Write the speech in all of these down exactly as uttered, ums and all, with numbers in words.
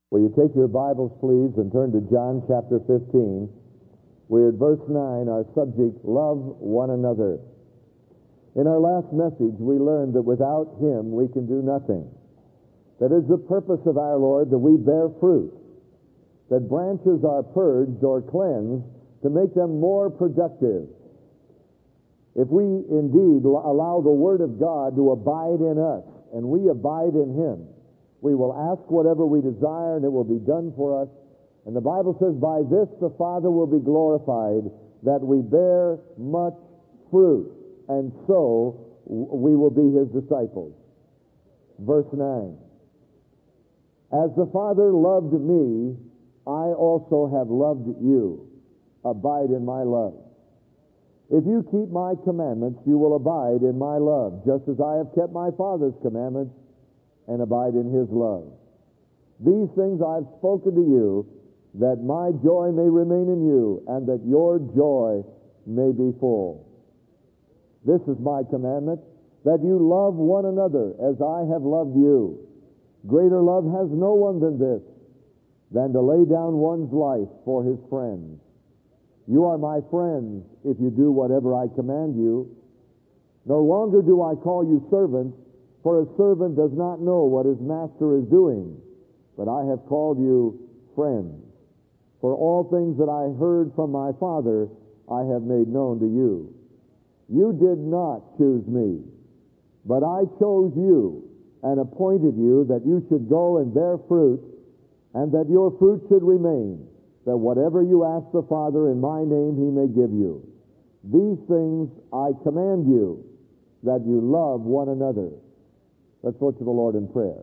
Will you take your Bibles, please, and turn to John chapter fifteen. We're at verse nine, our subject, love one another. In our last message, we learned that without Him we can do nothing. That is the purpose of our Lord, that we bear fruit. That branches are purged or cleansed to make them more productive. If we indeed allow the Word of God to abide in us, and we abide in Him, we will ask whatever we desire, and it will be done for us. And the Bible says, by this the Father will be glorified, that we bear much fruit, and so we will be His disciples. Verse nine. As the Father loved me, I also have loved you. Abide in my love. If you keep my commandments, you will abide in my love, just as I have kept my Father's commandments and abide in His love. These things I have spoken to you, that my joy may remain in you, and that your joy may be full. This is my commandment, that you love one another as I have loved you. Greater love has no one than this, than to lay down one's life for his friends. You are my friends if you do whatever I command you. No longer do I call you servants, for a servant does not know what his master is doing, but I have called you friends. For all things that I heard from my Father, I have made known to you. You did not choose me, but I chose you and appointed you that you should go and bear fruit, and that your fruit should remain, that whatever you ask the Father in my name He may give you. These things I command you, that you love one another. Let's look to the Lord in prayer.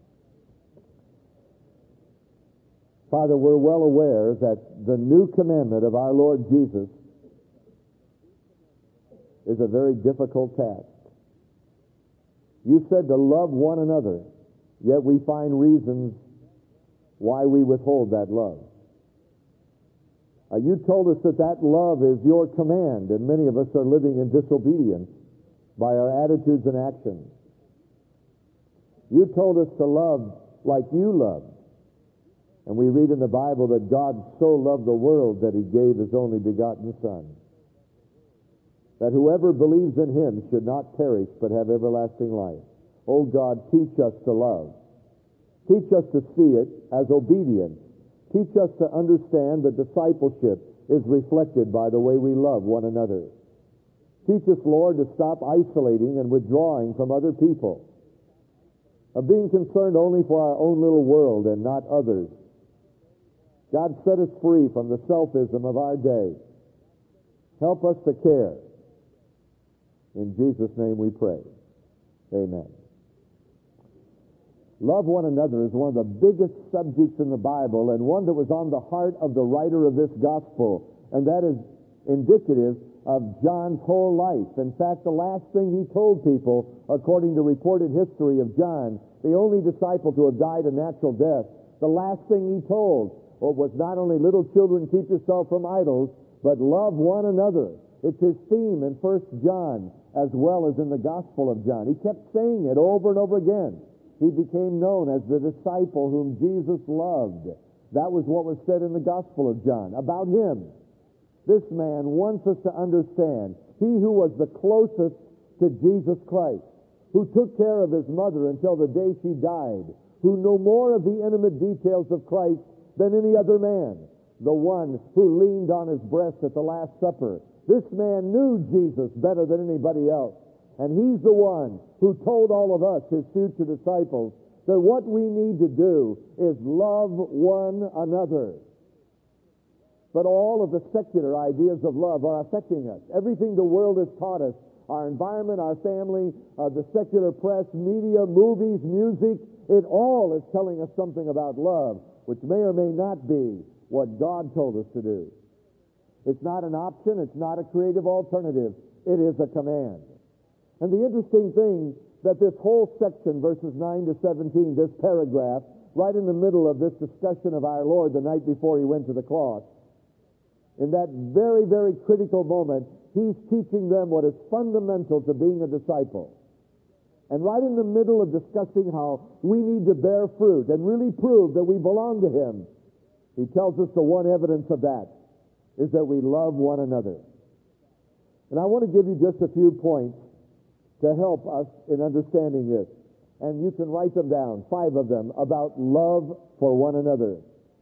Father, we're well aware that the new commandment of our Lord Jesus is a very difficult task. You said to love one another, yet we find reasons why we withhold that love. Uh, you told us that that love is your command, and many of us are living in disobedience by our attitudes and actions. You told us to love like you loved. And we read in the Bible that God so loved the world that He gave His only begotten Son, that whoever believes in Him should not perish but have everlasting life. Oh God, teach us to love. Teach us to see it as obedience. Teach us to understand that discipleship is reflected by the way we love one another. Teach us, Lord, to stop isolating and withdrawing from other people, of being concerned only for our own little world and not others. God, set us free from the selfism of our day. Help us to care. In Jesus' name we pray. Amen. Love one another is one of the biggest subjects in the Bible, and one that was on the heart of the writer of this gospel, and that is indicative of John's whole life. In fact, the last thing he told people, according to recorded history of John, the only disciple to have died a natural death, the last thing he told was not only, little children, keep yourself from idols, but love one another. It's his theme in First John as well as in the Gospel of John. He kept saying it over and over again. He became known as the disciple whom Jesus loved. That was what was said in the Gospel of John about him. This man wants us to understand, he who was the closest to Jesus Christ, who took care of his mother until the day she died, who knew more of the intimate details of Christ than any other man, the one who leaned on his breast at the Last Supper. This man knew Jesus better than anybody else. And he's the one who told all of us, his future disciples, that what we need to do is love one another. But all of the secular ideas of love are affecting us. Everything the world has taught us, our environment, our family, uh, the secular press, media, movies, music, it all is telling us something about love, which may or may not be what God told us to do. It's not an option. It's not a creative alternative. It is a command. And the interesting thing that this whole section, verses nine to seventeen, this paragraph, right in the middle of this discussion of our Lord the night before He went to the cross, in that very, very critical moment, He's teaching them what is fundamental to being a disciple. And right in the middle of discussing how we need to bear fruit and really prove that we belong to him, he tells us the one evidence of that is that we love one another. And I want to give you just a few points to help us in understanding this. And you can write them down, five of them, about love for one another.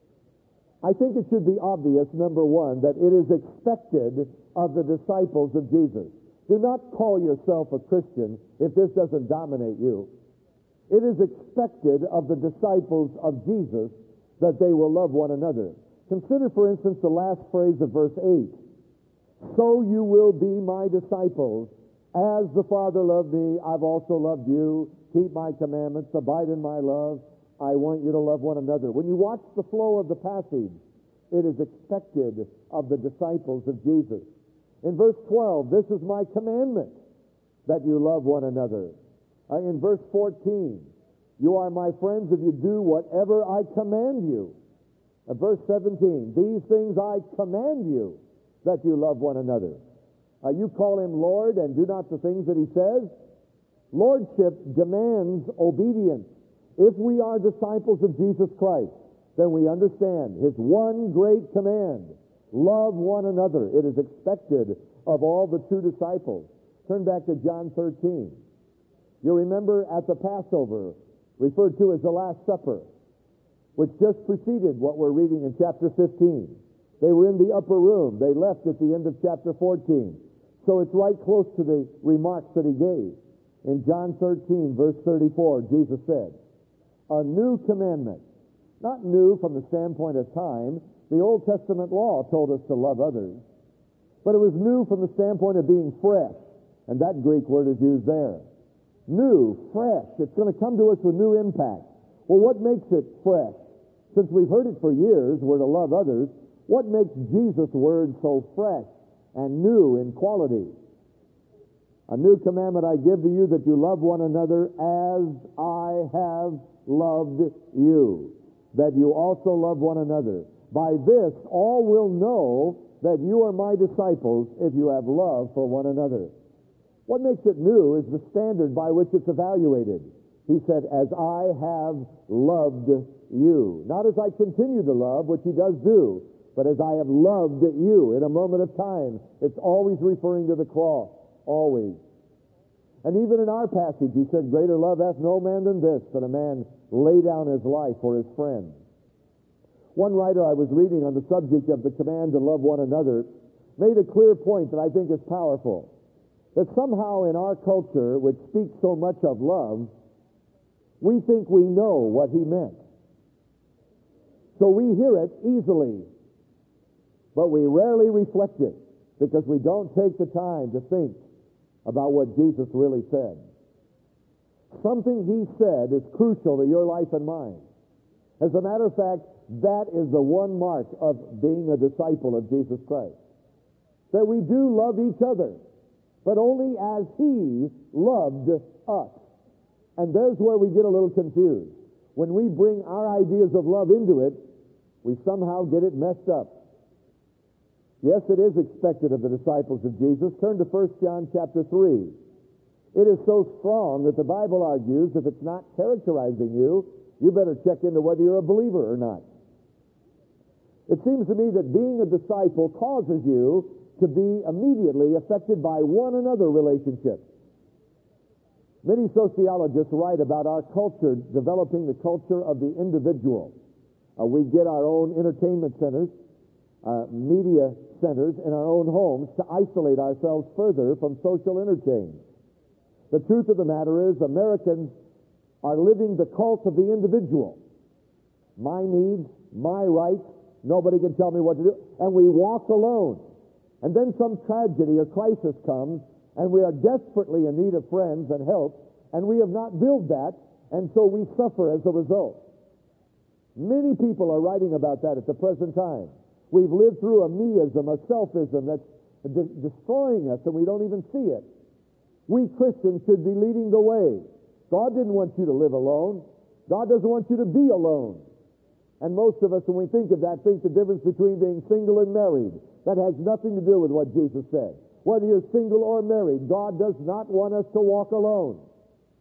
I think it should be obvious, number one, that it is expected of the disciples of Jesus. Do not call yourself a Christian if this doesn't dominate you. It is expected of the disciples of Jesus that they will love one another. Consider, for instance, the last phrase of verse eight. So you will be my disciples. As the Father loved me, I've also loved you. Keep my commandments, abide in my love. I want you to love one another. When you watch the flow of the passage, it is expected of the disciples of Jesus. In verse twelve, this is my commandment, that you love one another. Uh, in verse fourteen, you are my friends if you do whatever I command you. Uh, verse seventeen, these things I command you, that you love one another. Uh, you call him Lord and do not the things that he says. Lordship demands obedience. If we are disciples of Jesus Christ, then we understand his one great command. Love one another. It is expected of all the true disciples. Turn back to John thirteen. You remember at the Passover, referred to as the Last Supper, which just preceded what we're reading in chapter fifteen. They were in the upper room. They left at the end of chapter fourteen. So it's right close to the remarks that he gave. In John thirteen, verse thirty-four, Jesus said, a new commandment. Not new from the standpoint of time. The Old Testament law told us to love others. But it was new from the standpoint of being fresh. And that Greek word is used there. New, fresh. It's going to come to us with new impact. Well, what makes it fresh? Since we've heard it for years, we're to love others. What makes Jesus' word so fresh and new in quality? A new commandment I give to you, that you love one another as I have loved you, that you also love one another. By this, all will know that you are my disciples if you have love for one another. What makes it new is the standard by which it's evaluated. He said, as I have loved you. Not as I continue to love, which he does do, but as I have loved you in a moment of time. It's always referring to the cross. Always. And even in our passage, he said, greater love hath no man than this, that a man lay down his life for his friend. One writer I was reading on the subject of the command to love one another made a clear point that I think is powerful. That somehow in our culture, which speaks so much of love, we think we know what he meant. So we hear it easily, but we rarely reflect it because we don't take the time to think about what Jesus really said. Something he said is crucial to your life and mine. As a matter of fact, that is the one mark of being a disciple of Jesus Christ. That we do love each other, but only as he loved us. And there's where we get a little confused. When we bring our ideas of love into it, we somehow get it messed up. Yes, it is expected of the disciples of Jesus. Turn to First John chapter three. It is so strong that the Bible argues if it's not characterizing you, you better check into whether you're a believer or not. It seems to me that being a disciple causes you to be immediately affected by one another relationships. Many sociologists write about our culture developing the culture of the individual. Uh, we get our own entertainment centers, uh, media centers in our own homes to isolate ourselves further from social interchange. The truth of the matter is Americans are living the cult of the individual. My needs, my rights, nobody can tell me what to do. And we walk alone. And then some tragedy or crisis comes, and we are desperately in need of friends and help, and we have not built that, and so we suffer as a result. Many people are writing about that at the present time. We've lived through a meism, a selfism that's de- destroying us, and we don't even see it. We Christians should be leading the way. God didn't want you to live alone. God doesn't want you to be alone. And most of us, when we think of that, think the difference between being single and married. That has nothing to do with what Jesus said. Whether you're single or married, God does not want us to walk alone.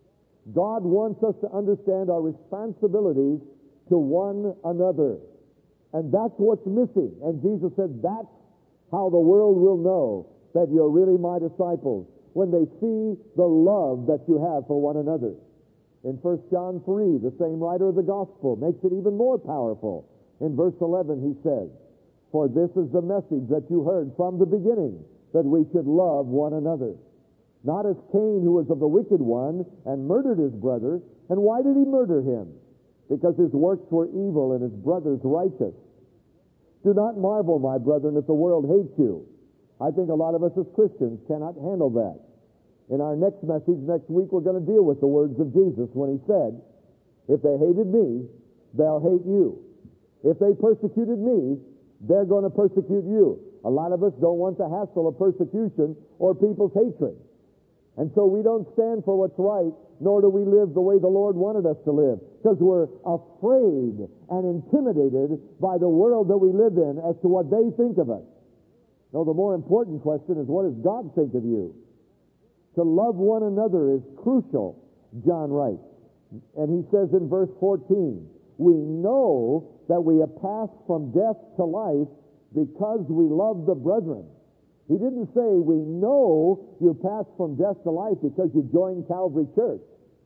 God wants us to understand our responsibilities to one another. And that's what's missing. And Jesus said, that's how the world will know that you're really my disciples, when they see the love that you have for one another. In First John three, the same writer of the gospel makes it even more powerful. In verse eleven, he says, for this is the message that you heard from the beginning, that we should love one another. Not as Cain, who was of the wicked one, and murdered his brother. And why did he murder him? Because his works were evil and his brother's righteous. Do not marvel, my brethren, if the world hates you. I think a lot of us as Christians cannot handle that. In our next message next week, we're going to deal with the words of Jesus when he said, if they hated me, they'll hate you. If they persecuted me, they're going to persecute you. A lot of us don't want the hassle of persecution or people's hatred. And so we don't stand for what's right, nor do we live the way the Lord wanted us to live, because we're afraid and intimidated by the world that we live in as to what they think of us. No, the more important question is, what does God think of you? To love one another is crucial, John writes. And he says in verse fourteen, we know that we have passed from death to life because we love the brethren. He didn't say, we know you passed from death to life because you joined Calvary Church,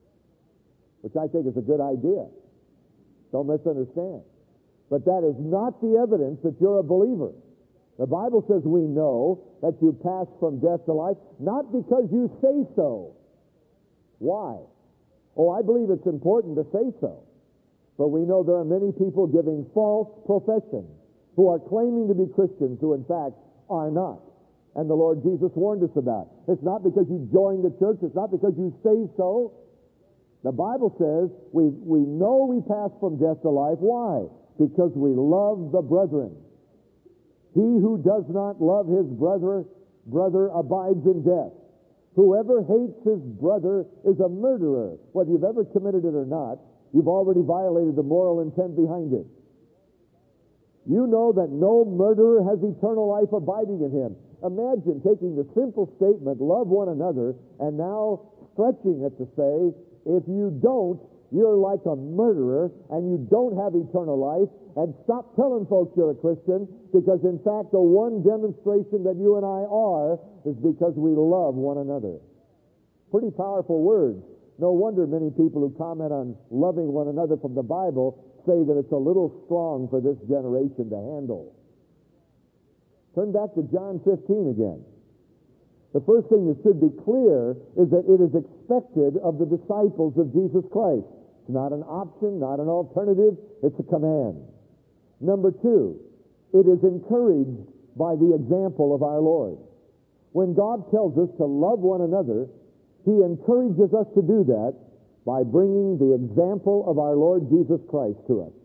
which I think is a good idea. Don't misunderstand. But that is not the evidence that you're a believer. The Bible says we know that you passed from death to life, not because you say so. Why? Oh, I believe it's important to say so. But we know there are many people giving false professions who are claiming to be Christians who in fact are not. And the Lord Jesus warned us about. It's not because you joined the church. It's not because you say so. The Bible says we, we know we pass from death to life. Why? Because we love the brethren. He who does not love his brother, brother abides in death. Whoever hates his brother is a murderer. Whether you've ever committed it or not, you've already violated the moral intent behind it. You know that no murderer has eternal life abiding in him. Imagine taking the simple statement, love one another, and now stretching it to say, if you don't, you're like a murderer, and you don't have eternal life, and stop telling folks you're a Christian, because in fact the one demonstration that you and I are is because we love one another. Pretty powerful words. No wonder many people who comment on loving one another from the Bible say that it's a little strong for this generation to handle. Turn back to John fifteen again. The first thing that should be clear is that it is expected of the disciples of Jesus Christ. It's not an option, not an alternative, it's a command. Number two, it is encouraged by the example of our Lord. When God tells us to love one another, he encourages us to do that by bringing the example of our Lord Jesus Christ to us.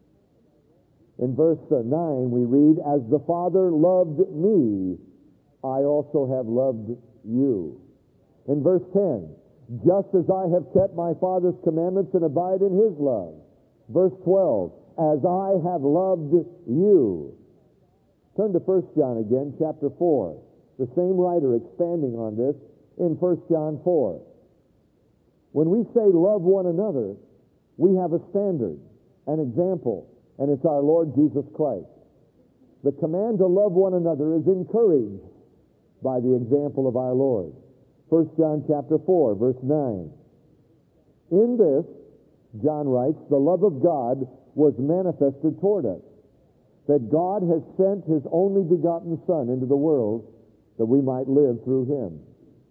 In verse nine we read, as the Father loved me, I also have loved you. In verse ten, just as I have kept my Father's commandments and abide in his love. Verse twelve, as I have loved you. Turn to First John again, chapter four. The same writer expanding on this in First John four. When we say love one another, we have a standard, an example, and it's our Lord Jesus Christ. The command to love one another is encouraged by the example of our Lord. First John chapter four, verse nine. In this, John writes, the love of God was manifested toward us, that God has sent his only begotten Son into the world that we might live through him.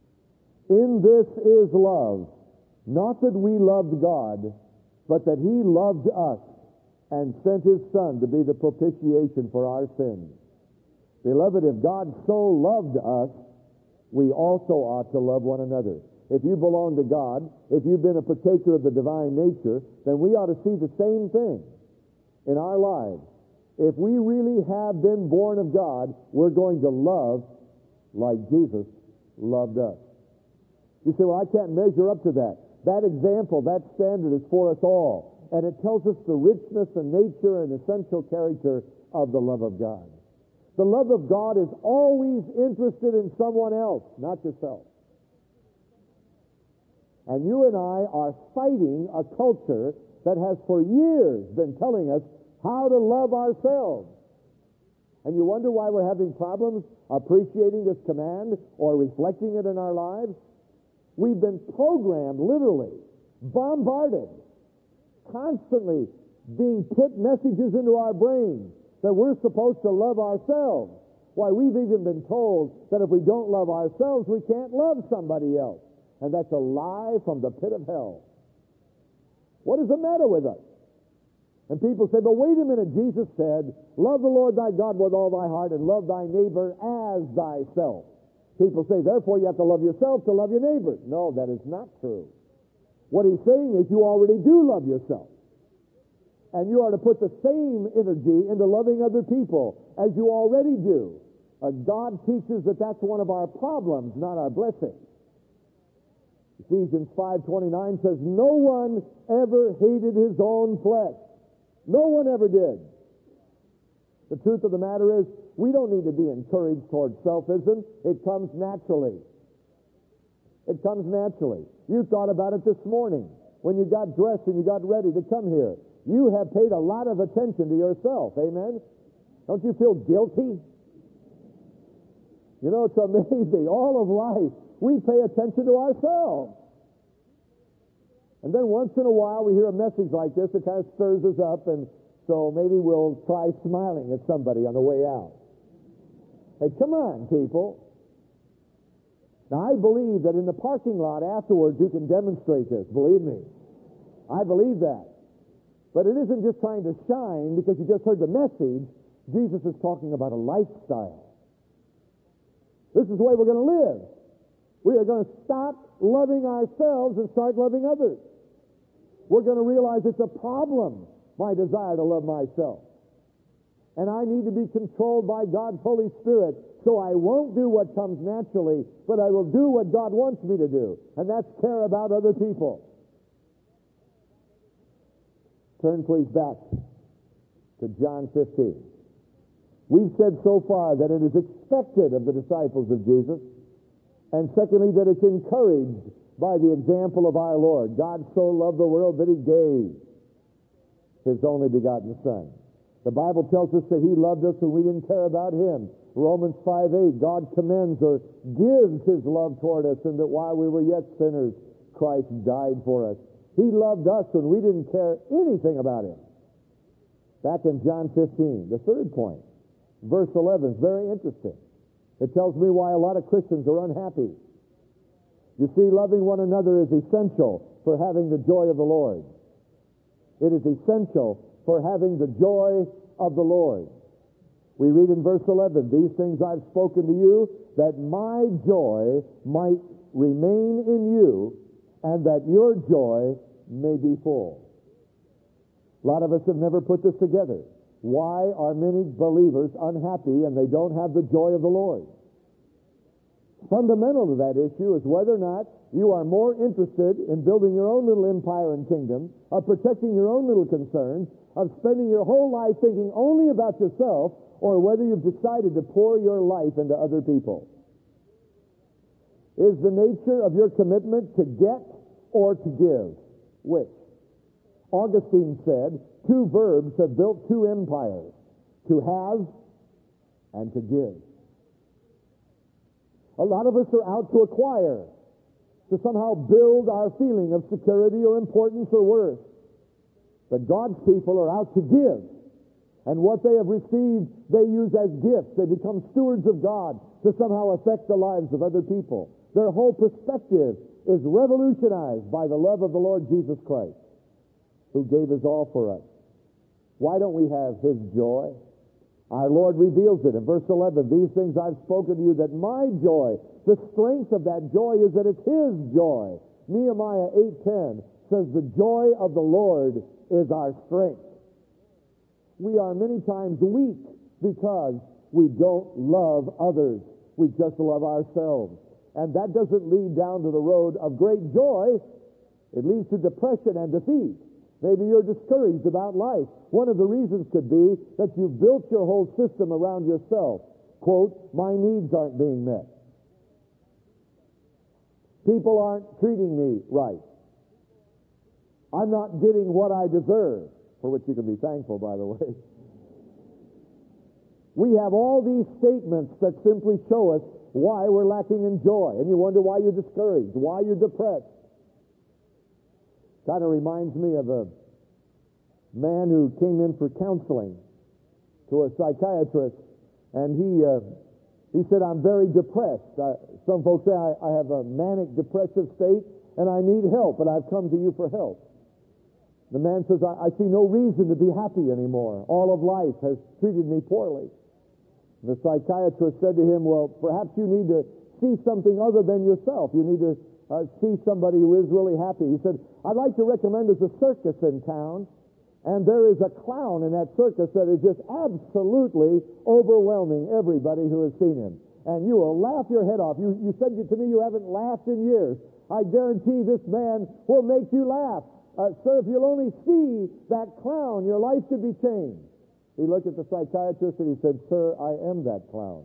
In this is love, not that we loved God, but that he loved us and sent his Son to be the propitiation for our sins. Beloved, if God so loved us, we also ought to love one another. If you belong to God, if you've been a partaker of the divine nature, then we ought to see the same thing in our lives. If we really have been born of God, we're going to love like Jesus loved us. You say, well, I can't measure up to that. That example, that standard is for us all. And it tells us the richness and nature and essential character of the love of God. The love of God is always interested in someone else, not yourself. And you and I are fighting a culture that has for years been telling us how to love ourselves. And you wonder why we're having problems appreciating this command or reflecting it in our lives? We've been programmed, literally, bombarded, constantly being put messages into our brains that we're supposed to love ourselves. Why, we've even been told that if we don't love ourselves, we can't love somebody else. And that's a lie from the pit of hell. What is the matter with us? And people say, but wait a minute, Jesus said, love the Lord thy God with all thy heart and love thy neighbor as thyself. People say, therefore you have to love yourself to love your neighbor. No, that is not true. What he's saying is you already do love yourself. And you are to put the same energy into loving other people as you already do. Uh, God teaches that that's one of our problems, not our blessing. Ephesians five twenty-nine says, no one ever hated his own flesh. No one ever did. The truth of the matter is, we don't need to be encouraged towards selfism. It comes naturally. It comes naturally. You thought about it this morning when you got dressed and you got ready to come here. You have paid a lot of attention to yourself. Amen? Don't you feel guilty? You know, it's amazing. All of life, we pay attention to ourselves. And then once in a while we hear a message like this that kind of stirs us up, and so maybe we'll try smiling at somebody on the way out. Hey, come on, people. Now, I believe that in the parking lot afterwards you can demonstrate this. Believe me. I believe that. But it isn't just trying to shine because you just heard the message. Jesus is talking about a lifestyle. This is the way we're going to live. We are going to stop loving ourselves and start loving others. We're going to realize it's a problem, my desire to love myself. And I need to be controlled by God's Holy Spirit, so I won't do what comes naturally, but I will do what God wants me to do, and that's care about other people. Turn, please, back to John fifteen. We've said so far that it is expected of the disciples of Jesus, and secondly, that it's encouraged by the example of our Lord. God so loved the world that he gave his only begotten Son. The Bible tells us that he loved us when we didn't care about him. Romans five eight, God commends or gives his love toward us, and that while we were yet sinners, Christ died for us. He loved us when we didn't care anything about him. Back in John fifteen, the third point, verse eleven is very interesting. It tells me why a lot of Christians are unhappy. You see, loving one another is essential for having the joy of the Lord. It is essential for having the joy of the Lord. We read in verse eleven, these things I've spoken to you, that my joy might remain in you, and that your joy may be full. A lot of us have never put this together. Why are many believers unhappy and they don't have the joy of the Lord? Fundamental to that issue is whether or not you are more interested in building your own little empire and kingdom, of protecting your own little concerns, of spending your whole life thinking only about yourself, or whether you've decided to pour your life into other people. Is the nature of your commitment to get or to give? Which? Augustine said, two verbs have built two empires, to have and to give. A lot of us are out to acquire, to somehow build our feeling of security or importance or worth. But God's people are out to give. And what they have received, they use as gifts. They become stewards of God to somehow affect the lives of other people. Their whole perspective is revolutionized by the love of the Lord Jesus Christ, who gave his all for us. Why don't we have his joy? Our Lord reveals it in verse eleven. These things I've spoken to you, that my joy, the strength of that joy is that it's his joy. Nehemiah eight ten says the joy of the Lord is our strength. We are many times weak because we don't love others. We just love ourselves. And that doesn't lead down to the road of great joy. It leads to depression and defeat. Maybe you're discouraged about life. One of the reasons could be that you've built your whole system around yourself. Quote, my needs aren't being met. People aren't treating me right. I'm not getting what I deserve, for which you can be thankful, by the way. We have all these statements that simply show us why we're lacking in joy. And you wonder why you're discouraged, why you're depressed. Kind of reminds me of a man who came in for counseling to a psychiatrist, and he uh, he said, I'm very depressed. Uh, some folks say I, I have a manic depressive state, and I need help, and I've come to you for help. The man says, I, I see no reason to be happy anymore. All of life has treated me poorly. The psychiatrist said to him, well, perhaps you need to see something other than yourself. You need to uh, see somebody who is really happy. He said, I'd like to recommend there's a circus in town, and there is a clown in that circus that is just absolutely overwhelming everybody who has seen him. And you will laugh your head off. You, you said to me you haven't laughed in years. I guarantee this man will make you laugh. Uh, sir, if you'll only see that clown, your life could be changed. He looked at the psychiatrist and he said, sir, I am that clown.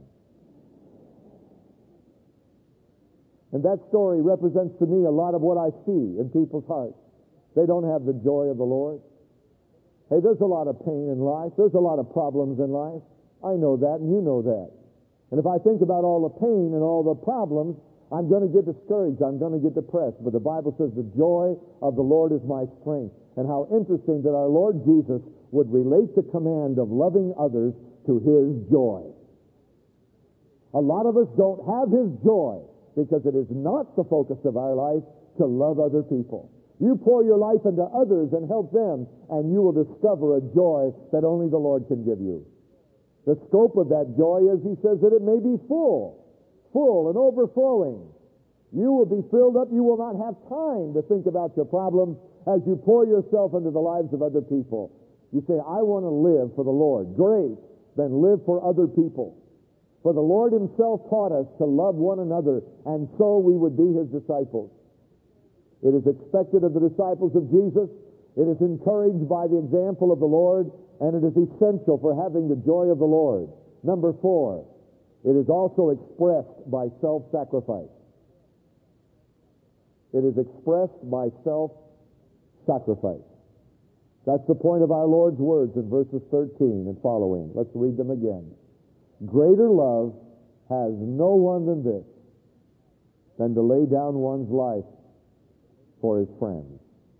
And that story represents to me a lot of what I see in people's hearts. They don't have the joy of the Lord. Hey, there's a lot of pain in life. There's a lot of problems in life. I know that, and you know that. And if I think about all the pain and all the problems, I'm going to get discouraged. I'm going to get depressed. But the Bible says the joy of the Lord is my strength. And how interesting that our Lord Jesus would relate the command of loving others to His joy. A lot of us don't have His joy because it is not the focus of our life to love other people. You pour your life into others and help them, and you will discover a joy that only the Lord can give you. The scope of that joy is, He says, that it may be full, full and overflowing. You will be filled up. You will not have time to think about your problems as you pour yourself into the lives of other people. You say, I want to live for the Lord. Great. Then live for other people. For the Lord Himself taught us to love one another, and so we would be His disciples. It is expected of the disciples of Jesus. It is encouraged by the example of the Lord, and it is essential for having the joy of the Lord. Number four, it is also expressed by self-sacrifice. It is expressed by self-sacrifice. That's the point of our Lord's words in verses thirteen and following. Let's read them again. Greater love has no one than this, than to lay down one's life for his friends.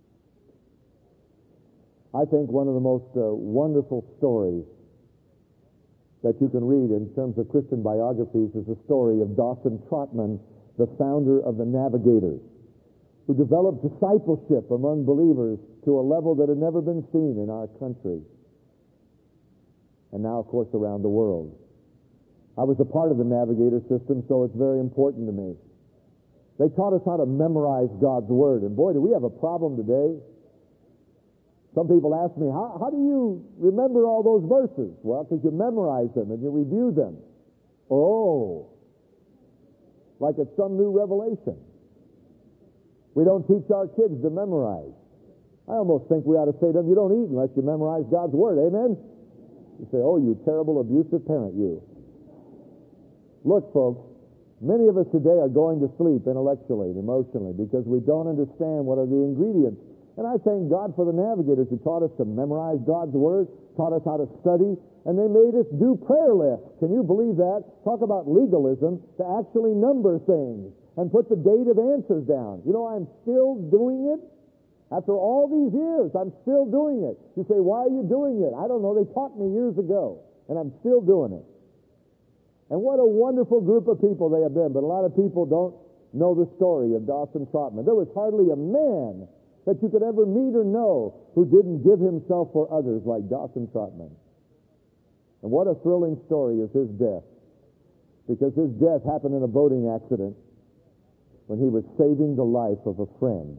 I think one of the most uh, wonderful stories that you can read in terms of Christian biographies is the story of Dawson Trotman, the founder of the Navigators, who developed discipleship among believers to a level that had never been seen in our country, and now, of course, around the world. I was a part of the Navigator system, so it's very important to me. They taught us how to memorize God's Word, and boy, do we have a problem today. Some people ask me, how, how do you remember all those verses? Well, because you memorize them and you review them. Oh, like it's some new revelation. We don't teach our kids to memorize. I almost think we ought to say to them, you don't eat unless you memorize God's Word. Amen? You say, oh, you terrible, abusive parent, you. Look, folks, many of us today are going to sleep intellectually and emotionally because we don't understand what are the ingredients. And I thank God for the Navigators who taught us to memorize God's Word, taught us how to study, and they made us do prayer lists. Can you believe that? Talk about legalism, to actually number things and put the date of answers down. You know, I'm still doing it. After all these years, I'm still doing it. You say, why are you doing it? I don't know. They taught me years ago, and I'm still doing it. And what a wonderful group of people they have been. But a lot of people don't know the story of Dawson Trotman. There was hardly a man that you could ever meet or know who didn't give himself for others like Dawson Trotman. And what a thrilling story is his death. Because his death happened in a boating accident when he was saving the life of a friend.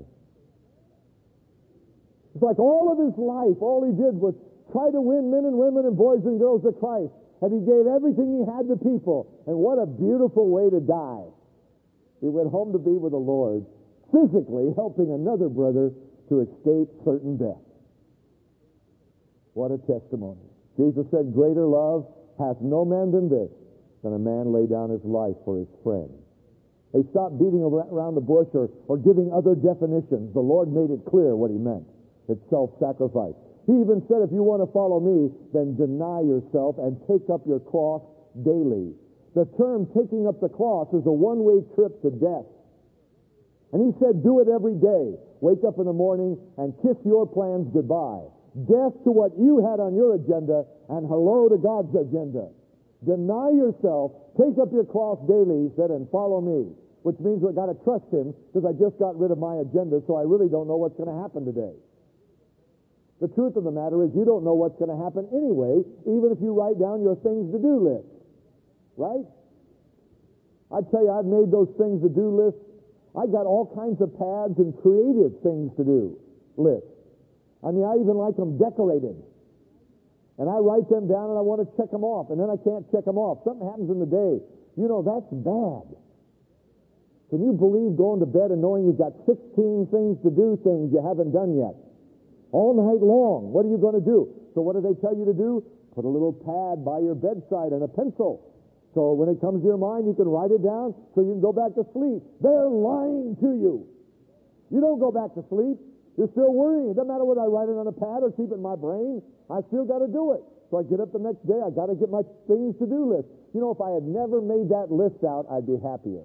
It's like all of his life, all he did was try to win men and women and boys and girls to Christ. And he gave everything he had to people. And what a beautiful way to die. He went home to be with the Lord, physically helping another brother to escape certain death. What a testimony. Jesus said, greater love hath no man than this, than a man lay down his life for his friend. They stopped beating around the bush or, or giving other definitions. The Lord made it clear what he meant. It's self-sacrifice. He even said, if you want to follow me, then deny yourself and take up your cross daily. The term taking up the cross is a one-way trip to death. And he said, do it every day. Wake up in the morning and kiss your plans goodbye. Death to what you had on your agenda and hello to God's agenda. Deny yourself, take up your cross daily, he said, and follow me. Which means we've got to trust him because I just got rid of my agenda, so I really don't know what's going to happen today. The truth of the matter is you don't know what's going to happen anyway, even if you write down your things to do list. Right? I tell you, I've made those things to do lists. I got all kinds of pads and creative things to do lists. I mean, I even like them decorated. And I write them down and I want to check them off, and then I can't check them off. Something happens in the day. You know, that's bad. Can you believe going to bed and knowing you've got sixteen things to do, things you haven't done yet? All night long. What are you going to do? So what do they tell you to do? Put a little pad by your bedside and a pencil. So when it comes to your mind, you can write it down so you can go back to sleep. They're lying to you. You don't go back to sleep. You're still worrying. It doesn't matter whether I write it on a pad or keep it in my brain. I still got to do it. So I get up the next day. I got to get my things to do list. You know, if I had never made that list out, I'd be happier.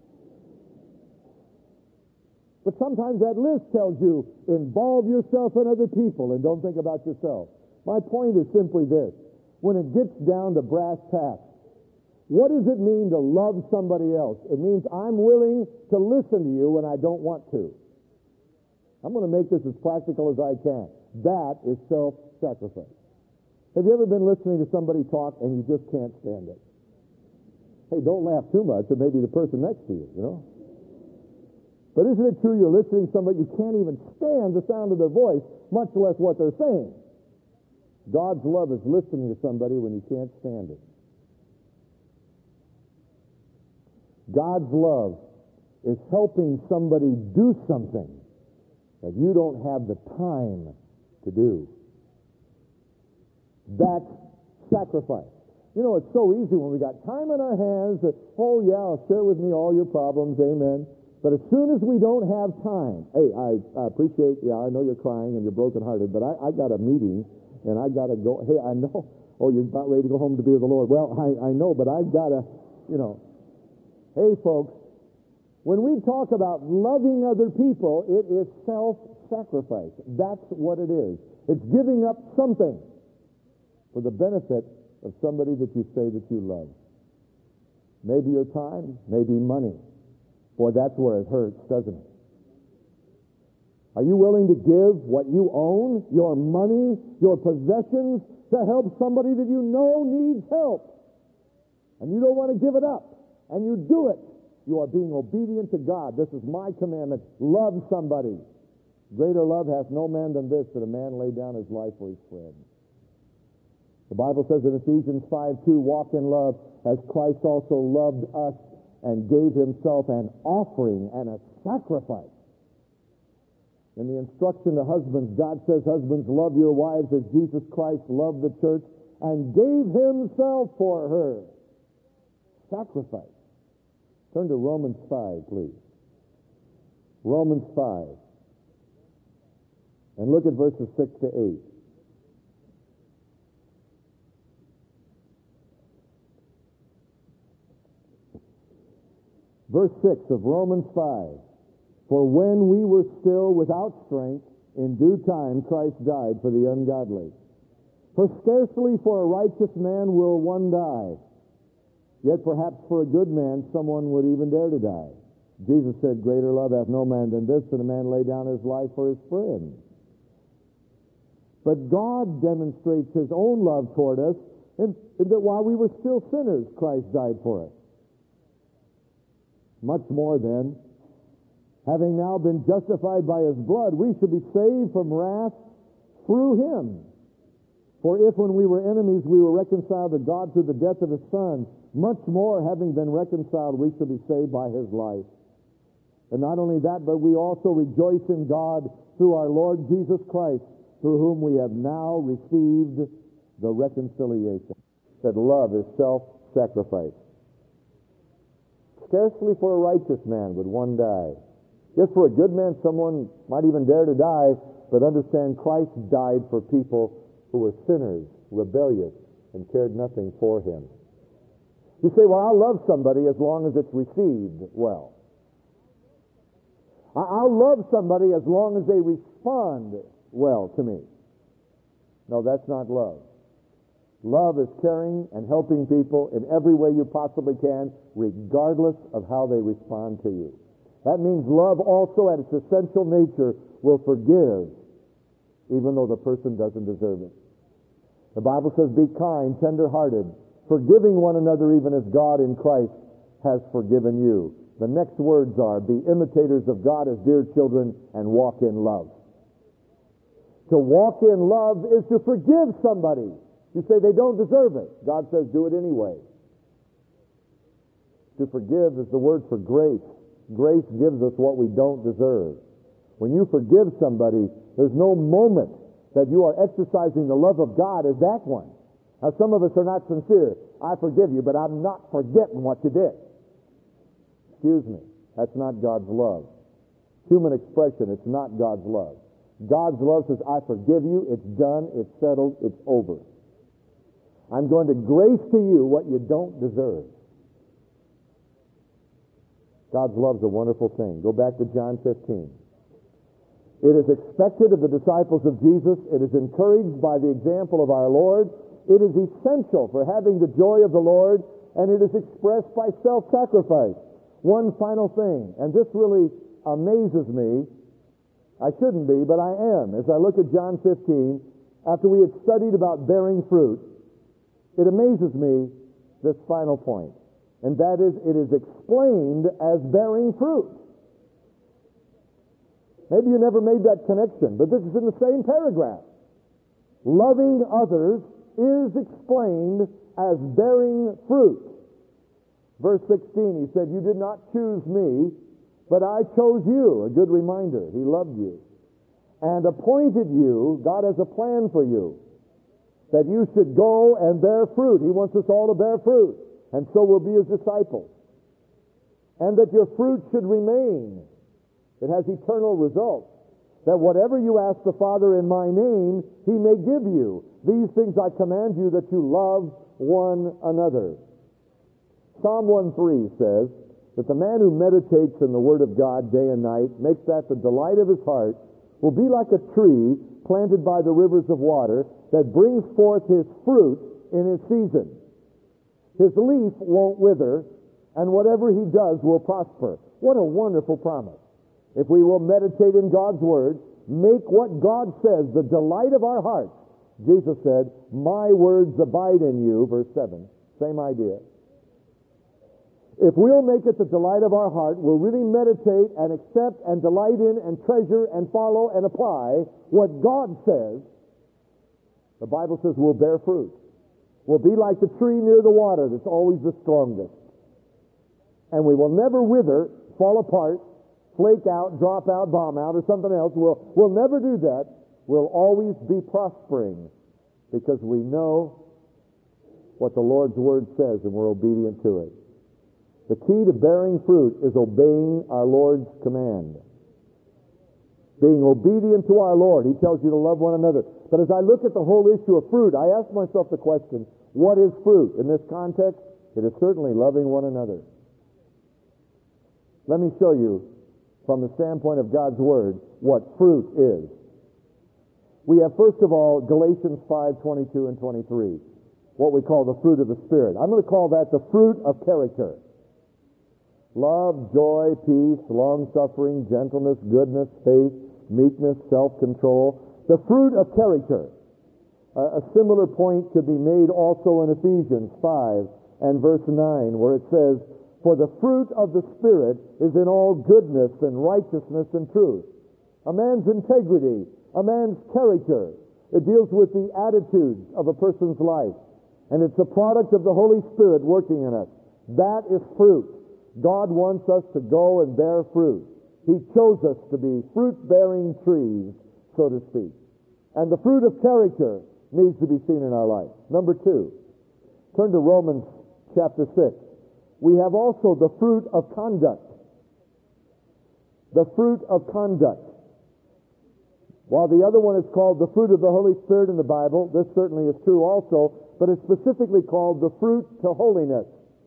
But sometimes that list tells you, involve yourself in other people and don't think about yourself. My point is simply this. When it gets down to brass tacks, what does it mean to love somebody else? It means I'm willing to listen to you when I don't want to. I'm going to make this as practical as I can. That is self-sacrifice. Have you ever been listening to somebody talk and you just can't stand it? Hey, don't laugh too much. It may be the person next to you, you know? But isn't it true you're listening to somebody, you can't even stand the sound of their voice, much less what they're saying? God's love is listening to somebody when you can't stand it. God's love is helping somebody do something that you don't have the time to do. That's sacrifice. You know, it's so easy when we got time on our hands that, oh yeah, share with me all your problems, amen. But as soon as we don't have time, hey, I, I appreciate, yeah, I know you're crying and you're brokenhearted, but I, I got a meeting and I got to go. Hey, I know, oh, you're about ready to go home to be with the Lord. Well, I, I know, but I've got to, you know. Hey, folks, when we talk about loving other people, it is self-sacrifice. That's what it is. It's giving up something for the benefit of somebody that you say that you love. Maybe your time, maybe money. Boy, that's where it hurts, doesn't it? Are you willing to give what you own, your money, your possessions, to help somebody that you know needs help? And you don't want to give it up. And you do it. You are being obedient to God. This is my commandment. Love somebody. Greater love hath no man than this, that a man lay down his life for his friend. The Bible says in Ephesians five two, walk in love as Christ also loved us and gave himself an offering and a sacrifice. In the instruction to husbands, God says, husbands, love your wives as Jesus Christ loved the church and gave himself for her. Sacrifice. Turn to Romans five, please. Romans five. And look at verses six to eight. Verse six of Romans five. For when we were still without strength, in due time Christ died for the ungodly. For scarcely for a righteous man will one die. Yet perhaps for a good man someone would even dare to die. Jesus said, greater love hath no man than this, that a man lay down his life for his friend. But God demonstrates his own love toward us in, in that while we were still sinners, Christ died for us. Much more then, having now been justified by his blood, we should be saved from wrath through him. For if when we were enemies we were reconciled to God through the death of his Son, much more, having been reconciled, we shall be saved by his life. And not only that, but we also rejoice in God through our Lord Jesus Christ, through whom we have now received the reconciliation. That love is self-sacrifice. Scarcely for a righteous man would one die. Yes, for a good man, someone might even dare to die, but understand Christ died for people who were sinners, rebellious, and cared nothing for him. You say, well, I'll love somebody as long as it's received well. I'll love somebody as long as they respond well to me. No, that's not love. Love is caring and helping people in every way you possibly can, regardless of how they respond to you. That means love also at its essential nature will forgive, even though the person doesn't deserve it. The Bible says, be kind, tender-hearted, forgiving one another even as God in Christ has forgiven you. The next words are, be imitators of God as dear children and walk in love. To walk in love is to forgive somebody. You say they don't deserve it. God says do it anyway. To forgive is the word for grace. Grace gives us what we don't deserve. When you forgive somebody, there's no moment that you are exercising the love of God as that one. Now, some of us are not sincere. I forgive you, but I'm not forgetting what you did. Excuse me. That's not God's love. Human expression, it's not God's love. God's love says, I forgive you, it's done, it's settled, it's over. I'm going to grace to you what you don't deserve. God's love's a wonderful thing. Go back to John fifteen. It is expected of the disciples of Jesus. It is encouraged by the example of our Lord. It is essential for having the joy of the Lord, and it is expressed by self-sacrifice. One final thing, and this really amazes me. I shouldn't be, but I am. As I look at John fifteen, after we had studied about bearing fruit, it amazes me, this final point. And that is, it is explained as bearing fruit. Maybe you never made that connection, but this is in the same paragraph. Loving others is explained as bearing fruit. Verse sixteen, he said, you did not choose me, but I chose you. A good reminder. He loved you. And appointed you. God has a plan for you. That you should go and bear fruit. He wants us all to bear fruit. And so we'll be his disciples. And that your fruit should remain. It has eternal results. That whatever you ask the Father in my name, he may give you. These things I command you, that you love one another. Psalm one three says that the man who meditates in the Word of God day and night, makes that the delight of his heart, will be like a tree planted by the rivers of water that brings forth his fruit in his season. His leaf won't wither, and whatever he does will prosper. What a wonderful promise. If we will meditate in God's Word, make what God says the delight of our hearts. Jesus said, my words abide in you, verse seven. Same idea. If we'll make it the delight of our heart, we'll really meditate and accept and delight in and treasure and follow and apply what God says, the Bible says we'll bear fruit. We'll be like the tree near the water that's always the strongest. And we will never wither, fall apart, flake out, drop out, bomb out, or something else. We'll, we'll never do that. We'll always be prospering because we know what the Lord's Word says and we're obedient to it. The key to bearing fruit is obeying our Lord's command. Being obedient to our Lord. He tells you to love one another. But as I look at the whole issue of fruit, I ask myself the question, what is fruit? In this context, it is certainly loving one another. Let me show you, from the standpoint of God's Word, what fruit is. We have, first of all, Galatians five twenty-two and twenty-three, what we call the fruit of the Spirit. I'm going to call that the fruit of character. Love, joy, peace, long-suffering, gentleness, goodness, faith, meekness, self-control. The fruit of character. Uh, a similar point could be made also in Ephesians five and verse nine, where it says, for the fruit of the Spirit is in all goodness and righteousness and truth. A man's integrity, a man's character. It deals with the attitudes of a person's life. And it's a product of the Holy Spirit working in us. That is fruit. God wants us to go and bear fruit. He chose us to be fruit-bearing trees, so to speak. And the fruit of character needs to be seen in our life. Number two, turn to Romans chapter six. we have also the fruit of conduct. The fruit of conduct. While the other one is called the fruit of the Holy Spirit in the Bible, this certainly is true also, but it's specifically called the fruit to holiness.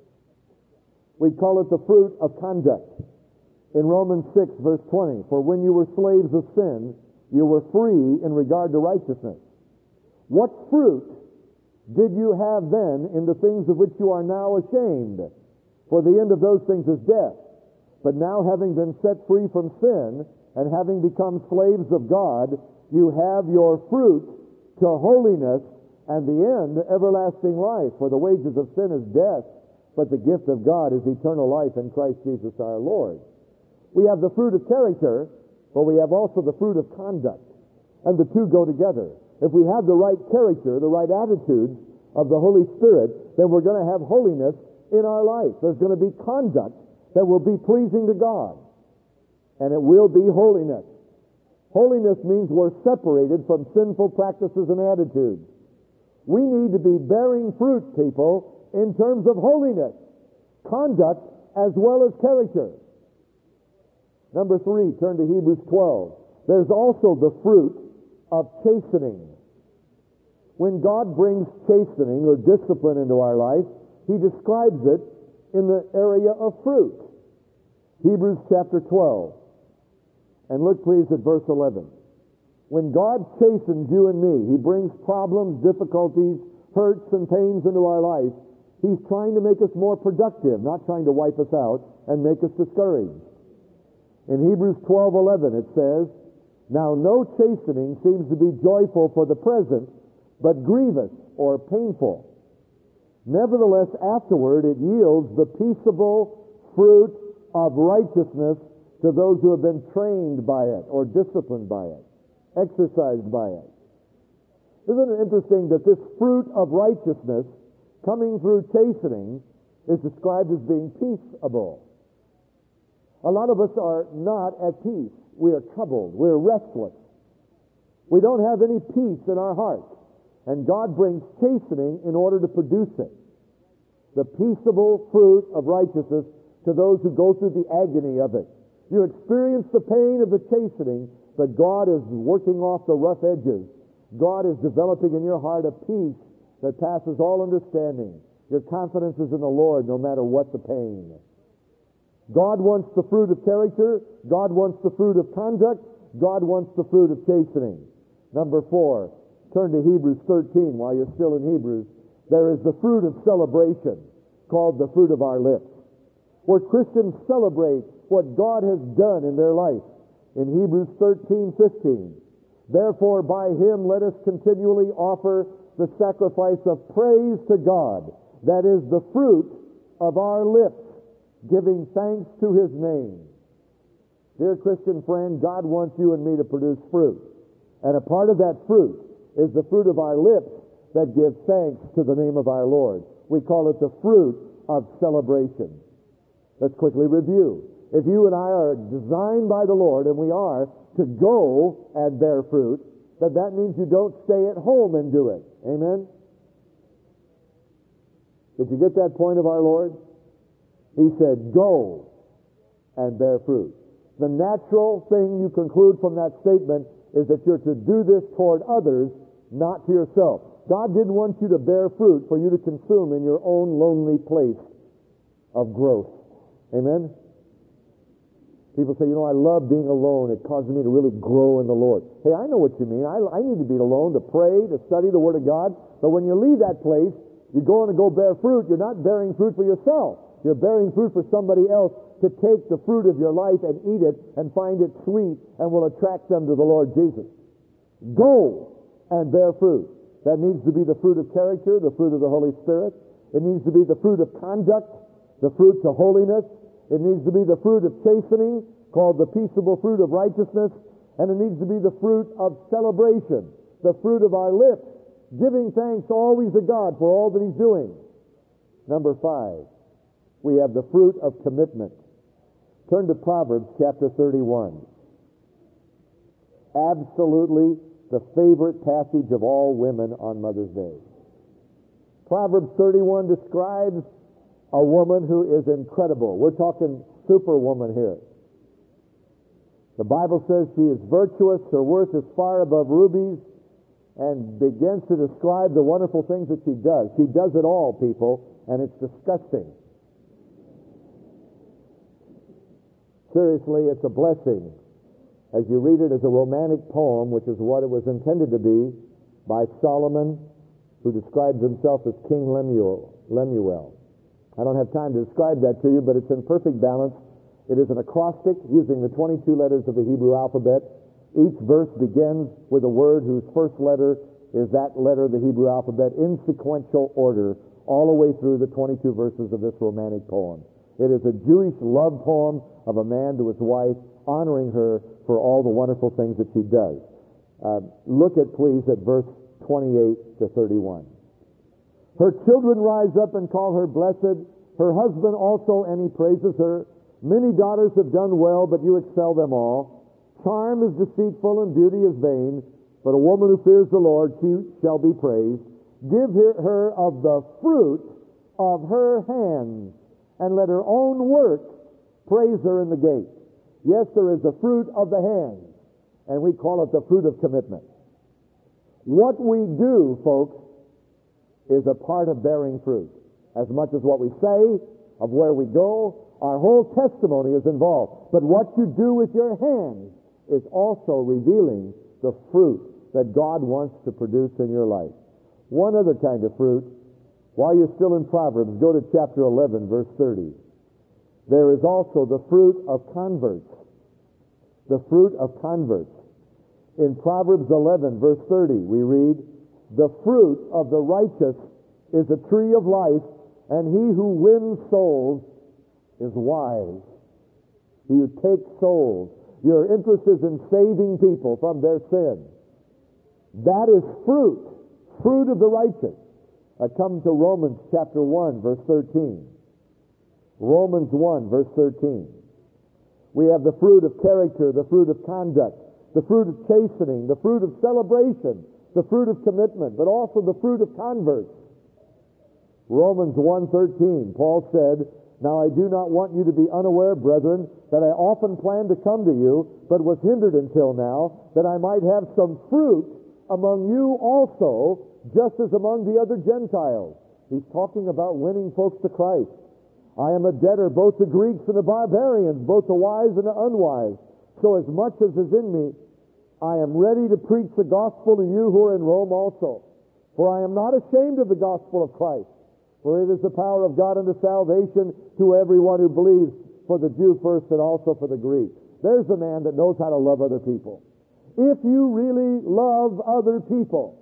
We call it the fruit of conduct. In Romans six, verse twenty, for when you were slaves of sin, you were free in regard to righteousness. What fruit did you have then in the things of which you are now ashamed? For the end of those things is death. But now, having been set free from sin and having become slaves of God, you have your fruit to holiness, and the end, everlasting life. For the wages of sin is death, but the gift of God is eternal life in Christ Jesus our Lord. We have the fruit of character, but we have also the fruit of conduct. And the two go together. If we have the right character, the right attitudes of the Holy Spirit, then we're going to have holiness in our life. There's going to be conduct that will be pleasing to God. And it will be holiness. Holiness means we're separated from sinful practices and attitudes. We need to be bearing fruit, people, in terms of holiness, conduct, as well as character. Number three, turn to Hebrews twelve. There's also the fruit of chastening. When God brings chastening or discipline into our life, He describes it in the area of fruit. Hebrews chapter twelve. And look please at verse eleven. When God chastens you and me, He brings problems, difficulties, hurts, and pains into our life. He's trying to make us more productive, not trying to wipe us out and make us discouraged. In Hebrews twelve eleven it says, now no chastening seems to be joyful for the present, but grievous or painful. Nevertheless, afterward it yields the peaceable fruit of righteousness to those who have been trained by it, or disciplined by it, exercised by it. Isn't it interesting that this fruit of righteousness coming through chastening is described as being peaceable? A lot of us are not at peace. We are troubled. We're restless. We don't have any peace in our hearts. And God brings chastening in order to produce it. The peaceable fruit of righteousness to those who go through the agony of it. You experience the pain of the chastening, but God is working off the rough edges. God is developing in your heart a peace that passes all understanding. Your confidence is in the Lord no matter what the pain. God wants the fruit of character. God wants the fruit of conduct. God wants the fruit of chastening. Number four, turn to Hebrews thirteen while you're still in Hebrews. There is the fruit of celebration called the fruit of our lips, where Christians celebrate what God has done in their life. In Hebrews thirteen fifteen, therefore by Him let us continually offer the sacrifice of praise to God, that is the fruit of our lips, giving thanks to His name. Dear Christian friend, God wants you and me to produce fruit. And a part of that fruit is the fruit of our lips that give thanks to the name of our Lord. We call it the fruit of celebration. Let's quickly review. If you and I are designed by the Lord, and we are, to go and bear fruit, then that means you don't stay at home and do it. Amen? Did you get that point of our Lord? He said, go and bear fruit. The natural thing you conclude from that statement is that you're to do this toward others, not to yourself. God didn't want you to bear fruit for you to consume in your own lonely place of growth. Amen? People say, you know, I love being alone. It causes me to really grow in the Lord. Hey, I know what you mean. I, I need to be alone to pray, to study the Word of God. But when you leave that place, you're going to go bear fruit. You're not bearing fruit for yourself. You're bearing fruit for somebody else to take the fruit of your life and eat it and find it sweet and will attract them to the Lord Jesus. Go and bear fruit. That needs to be the fruit of character, the fruit of the Holy Spirit. It needs to be the fruit of conduct, the fruit to holiness. It needs to be the fruit of chastening, called the peaceable fruit of righteousness. And it needs to be the fruit of celebration, the fruit of our lips, giving thanks always to God for all that He's doing. Number five, we have the fruit of commitment. Turn to Proverbs chapter thirty-one. Absolutely the favorite passage of all women on Mother's Day. Proverbs thirty-one describes a woman who is incredible. We're talking superwoman here. The Bible says she is virtuous, her worth is far above rubies, and begins to describe the wonderful things that she does. She does it all, people, and it's disgusting. Seriously, it's a blessing as you read it as a romantic poem, which is what it was intended to be, by Solomon, who describes himself as King Lemuel. Lemuel. I don't have time to describe that to you, but it's in perfect balance. It is an acrostic using the twenty-two letters of the Hebrew alphabet. Each verse begins with a word whose first letter is that letter of the Hebrew alphabet in sequential order all the way through the twenty-two verses of this romantic poem. It is a Jewish love poem of a man to his wife, honoring her for all the wonderful things that she does. Uh, look at, please, at verse twenty-eight to thirty-one. Her children rise up and call her blessed, her husband also, and he praises her. Many daughters have done well, but you excel them all. Charm is deceitful and beauty is vain, but a woman who fears the Lord, she shall be praised. Give her of the fruit of her hands, and let her own work praise her in the gate. Yes, there is the fruit of the hands, and we call it the fruit of commitment. What we do, folks, is a part of bearing fruit. As much as what we say, of where we go, our whole testimony is involved. But what you do with your hands is also revealing the fruit that God wants to produce in your life. One other kind of fruit, while you're still in Proverbs, go to chapter eleven, verse thirty. There is also the fruit of converts. The fruit of converts. In Proverbs eleven, verse thirty, we read, the fruit of the righteous is a tree of life, and he who wins souls is wise. He who takes souls. Your interest is in saving people from their sin. That is fruit. Fruit of the righteous. I come to Romans chapter one, verse thirteen. Romans one, verse thirteen. We have the fruit of character, the fruit of conduct, the fruit of chastening, the fruit of celebration, the fruit of commitment, but also the fruit of converts. Romans one thirteen, Paul said, now I do not want you to be unaware, brethren, that I often planned to come to you, but was hindered until now, that I might have some fruit among you also, just as among the other Gentiles. He's talking about winning folks to Christ. I am a debtor both to Greeks and to barbarians, both to wise and to unwise. So as much as is in me, I am ready to preach the gospel to you who are in Rome also. For I am not ashamed of the gospel of Christ, for it is the power of God unto salvation to everyone who believes, for the Jew first and also for the Greek. There's a man that knows how to love other people. If you really love other people,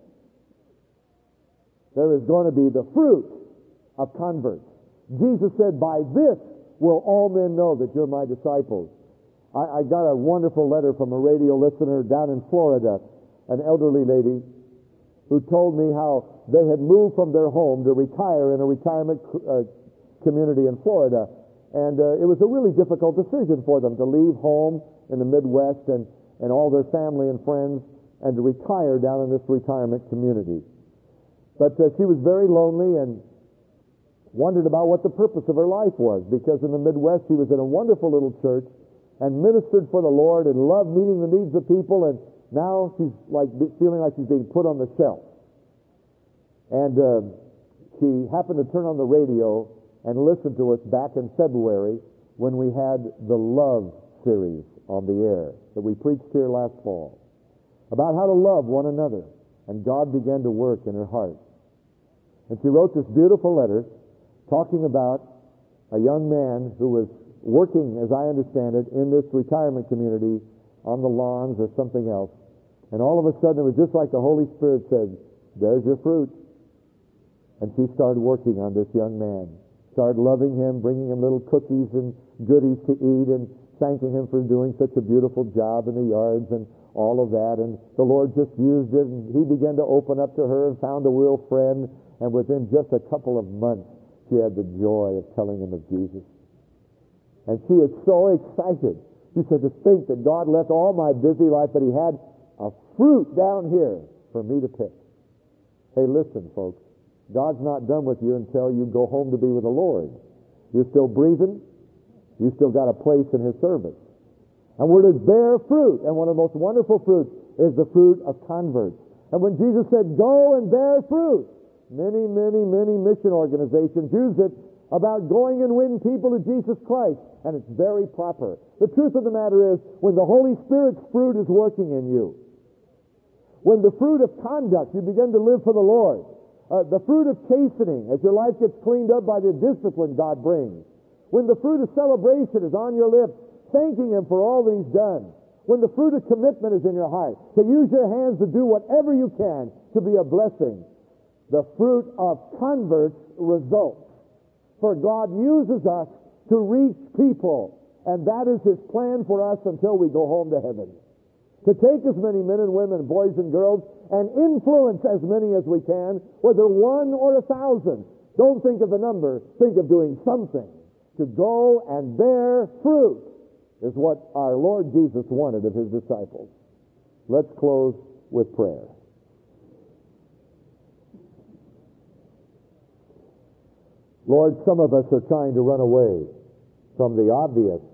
there is going to be the fruit of converts. Jesus said, by this will all men know that you're my disciples. I, I got a wonderful letter from a radio listener down in Florida, an elderly lady who told me how they had moved from their home to retire in a retirement uh, community in Florida. And uh, it was a really difficult decision for them to leave home in the Midwest and, and all their family and friends and to retire down in this retirement community. But uh, she was very lonely and wondered about what the purpose of her life was, because in the Midwest she was in a wonderful little church and ministered for the Lord and loved meeting the needs of people, and now she's like feeling like she's being put on the shelf. And uh, she happened to turn on the radio and listen to us back in February when we had the Love series on the air that we preached here last fall about how to love one another, and God began to work in her heart. And she wrote this beautiful letter talking about a young man who was working, as I understand it, in this retirement community on the lawns or something else. And all of a sudden it was just like the Holy Spirit said, there's your fruit. And she started working on this young man, started loving him, bringing him little cookies and goodies to eat, and thanking him for doing such a beautiful job in the yards and all of that. And the Lord just used it, and he began to open up to her and found a real friend. And within just a couple of months, she had the joy of telling him of Jesus. And she is so excited. She said, to think that God left all my busy life, but he had a fruit down here for me to pick. Hey, listen, folks. God's not done with you until you go home to be with the Lord. You're still breathing. You still got a place in His service. And we're to bear fruit. And one of the most wonderful fruits is the fruit of converts. And when Jesus said, go and bear fruit, many, many, many mission organizations use it about going and win people to Jesus Christ. And it's very proper. The truth of the matter is, when the Holy Spirit's fruit is working in you, when the fruit of conduct, you begin to live for the Lord, uh, the fruit of chastening, as your life gets cleaned up by the discipline God brings, when the fruit of celebration is on your lips, thanking Him for all that He's done, when the fruit of commitment is in your heart, to use your hands to do whatever you can to be a blessing, the fruit of converts results. For God uses us to reach people, and that is His plan for us until we go home to heaven. To take as many men and women, boys and girls, and influence as many as we can, whether one or a thousand. Don't think of the number, think of doing something. To go and bear fruit is what our Lord Jesus wanted of His disciples. Let's close with prayer. Lord, some of us are trying to run away from the obvious.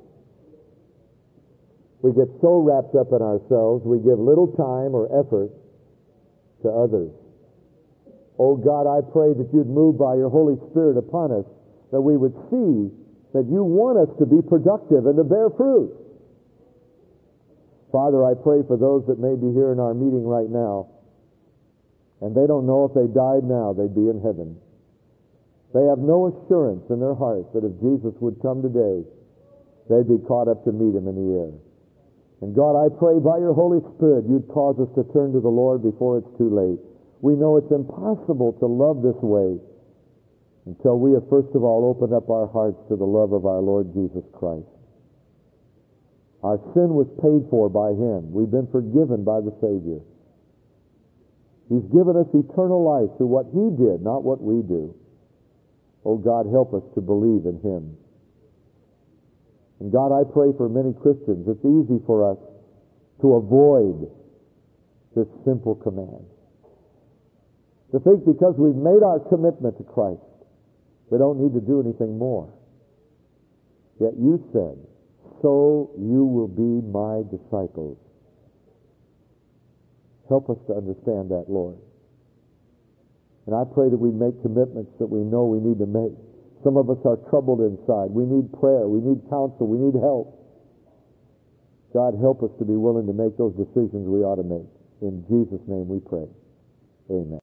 We get so wrapped up in ourselves, we give little time or effort to others. Oh God, I pray that You'd move by Your Holy Spirit upon us, that we would see that You want us to be productive and to bear fruit. Father, I pray for those that may be here in our meeting right now, and they don't know if they died now, they'd be in heaven. They have no assurance in their hearts that if Jesus would come today, they'd be caught up to meet Him in the air. And God, I pray by Your Holy Spirit, You'd cause us to turn to the Lord before it's too late. We know it's impossible to love this way until we have first of all opened up our hearts to the love of our Lord Jesus Christ. Our sin was paid for by Him. We've been forgiven by the Savior. He's given us eternal life through what He did, not what we do. Oh God, help us to believe in Him. And God, I pray for many Christians, it's easy for us to avoid this simple command. To think because we've made our commitment to Christ, we don't need to do anything more. Yet You said, so you will be my disciples. Help us to understand that, Lord. And I pray that we make commitments that we know we need to make. Some of us are troubled inside. We need prayer. We need counsel. We need help. God, help us to be willing to make those decisions we ought to make. In Jesus' name we pray. Amen.